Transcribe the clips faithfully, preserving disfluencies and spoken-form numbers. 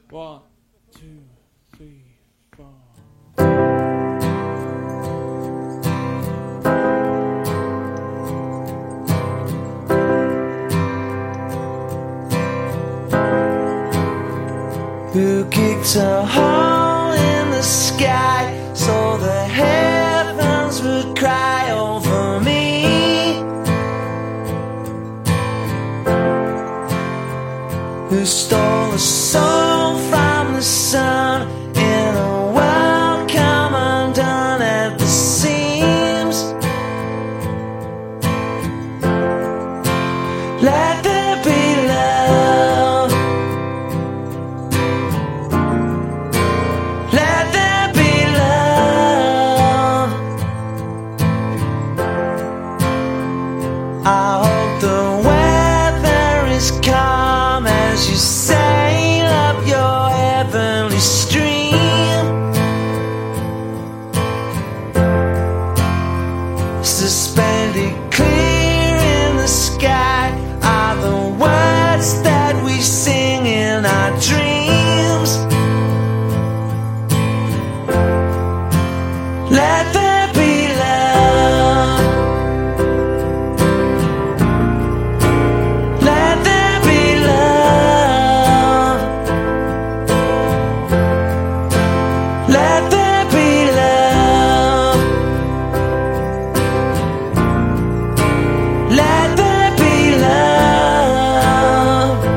One, two, three, four. Who kicked a hole in the sky so the heavens would cry over me? Who stole a soul from the sun in a world come undone at the seams? Let there be love. Let there be love. I hope the weather is calm as you sail up your heavenly stream, suspended clear in the sky are the words that we sing in our dreams. Let there be love. Let there be love. Let there be love. Let there be love.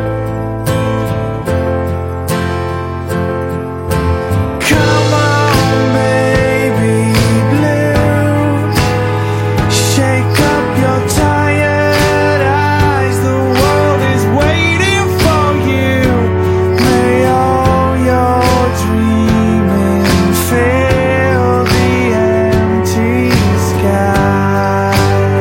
Come on, baby blue, shake up your tired eyes. The world is waiting for you. May all your dreaming fill the empty sky.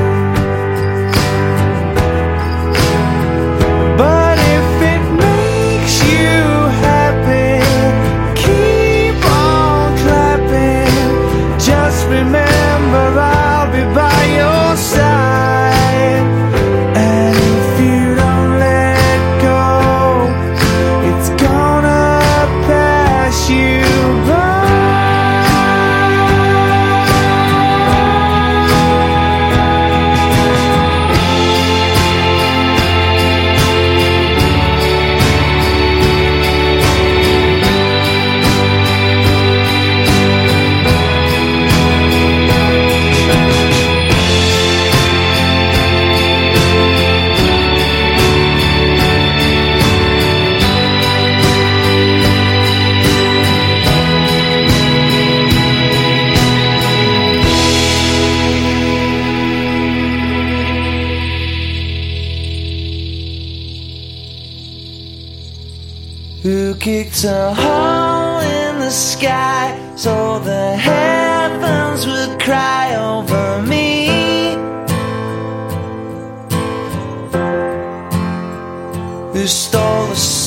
But if it makes you happy, keep on clapping. Just remember I'll be by your side. And if you don't let go, it's gonna pass you by. Who kicked a hole in the sky so the heavens would cry over me? Who stole the